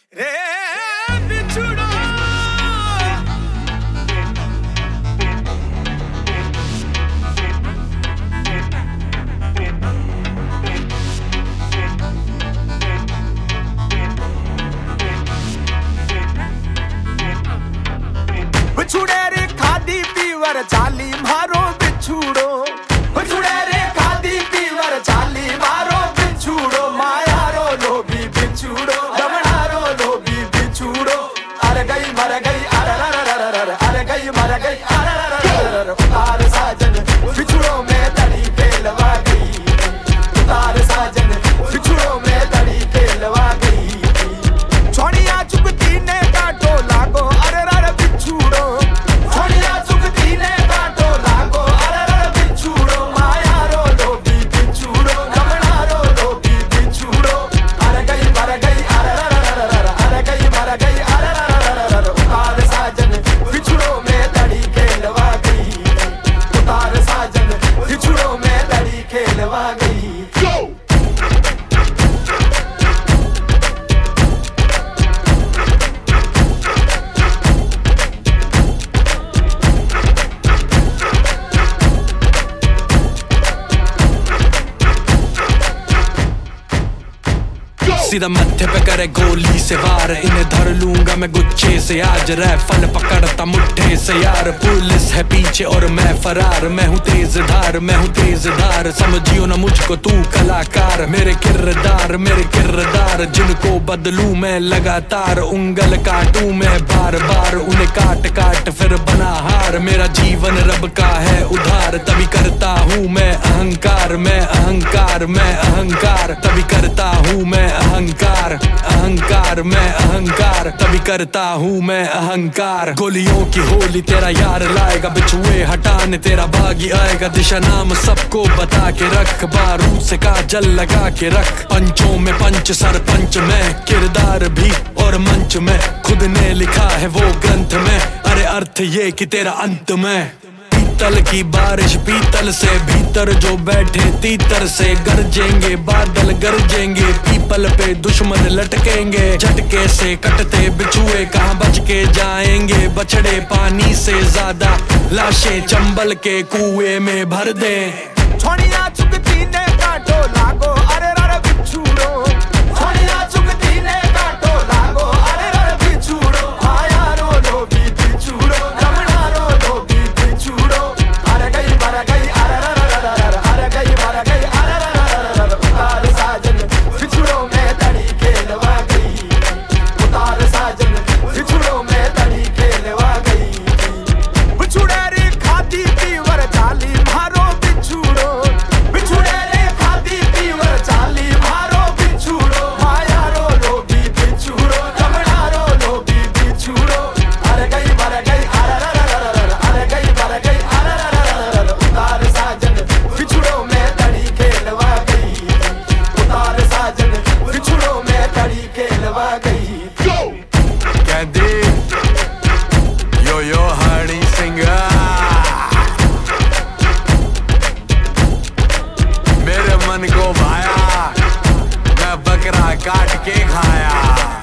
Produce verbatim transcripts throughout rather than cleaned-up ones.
रे बिछुड़ो बिछुड़े रे खादी पीवर चाली मारो बिछुड़ो बिछुड़े रे खादी पीवर चाली मारो बिछुड़ो माया रो लोभी बिछुड़ो दमनारो लोभी बिछुड़ो अरे गई मर गई अरे अरे गई मर गई अरे उतार साजन बिछुड़ो में तड़ी पेलवा गई उतार साजन बिछुड़ो में तड़ी पेलवा गई छोड़िया चुगती ने काटो लागो अरे अरे बिछुड़ो छोड़िया चुगती ने काटो लागो अरे अरे बिछुड़ो माया रो लोभी बिछुड़ो दमना रो लोभी बिछुड़ो अरे गई मर गई अरे अरे अरे गई मर गई अरे अरे उतार साजन बिछुड़ो में तड़ी खेलवा गई उतार साजन बिछुड़ो में तड़ी खेलवा गई सीधा मत्थे पे करे गोली से वार इन्हें धर लूंगा मैं गुच्छे से आज रैफल पकड़ता मुट्ठे से यार पुलिस है पीछे और मैं फरार मैं हूँ तेज धार मैं हूँ तेज धार समझियो ना मुझको तू कलाकार मेरे किरदार मेरे किरदार जिनको बदलूं मैं लगातार उंगल काटूं मैं बार बार उन्हें काट काट फिर बना हार मेरा जीवन रब का है उधार तभी करता हूँ मैं अहंकार मैं अहंकार मैं अहंकार तभी करता हूँ मैं अहंकार अहंकार मैं अहंकार तभी करता हूँ मैं अहंकार गोलियों की होली तेरा यार लाएगा बिछुए हटाने तेरा बागी आएगा दिशा नाम सबको बता के रख बारूद से काजल लगा के रख पंचों में पंच सरपंच में किरदार भी और मंच में खुद ने लिखा है वो ग्रंथ में अरे अर्थ ये कि तेरा अंत में पीतल की बारिश पीतल से भीतर जो बैठे तीतर से गरजेंगे बादल गरजेंगे पीपल पे दुश्मन लटकेंगे झटके से कटते बिछुए कहाँ बच के जाएंगे बछड़े पानी से ज्यादा लाशें चंबल के कुएं में भर दे छोड़िया चुगती ने काटो लागो अरे अरे बिछुड़ो छोड़िया चुगती ने काटो लागो अरे अरे बिछुड़ो माया रो लोभी बिछुड़ो दमना रो लोभी बिछुड़ो अरे गई मर गई अरे अरे गई मर गई अरे उतार साजन बिछुड़ो में तड़ी खेलवा गई उतार साजन बिछुड़ो में तड़ी खेलवा गई बिछुड़े रे खादी पीवर चाली मारो बिछुड़ो बिछुड़े रे खादी पीवर चाली मारो बिछुड़ो माया रो लोभी बिछुड़ो दमना रो लोभी बिछुड़ो अरे गई मर गई अरे अरे गई मर गई अरे उतार साजन बिछुड़ो में तड़ी खेलवा गई उतार साजन बिछुड़ो में तड़ी खेलवा गई कहती यो यो हनी सिंह मेरे मन को भाया मैं बकरा काट के खाया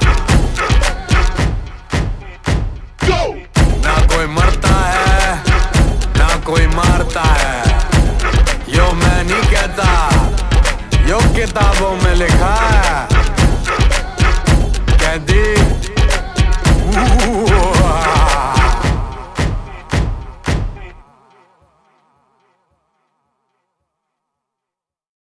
ना कोई मरता है ना कोई मारता है यो मैं नहीं कहता यो किताबों में लिखा है कहती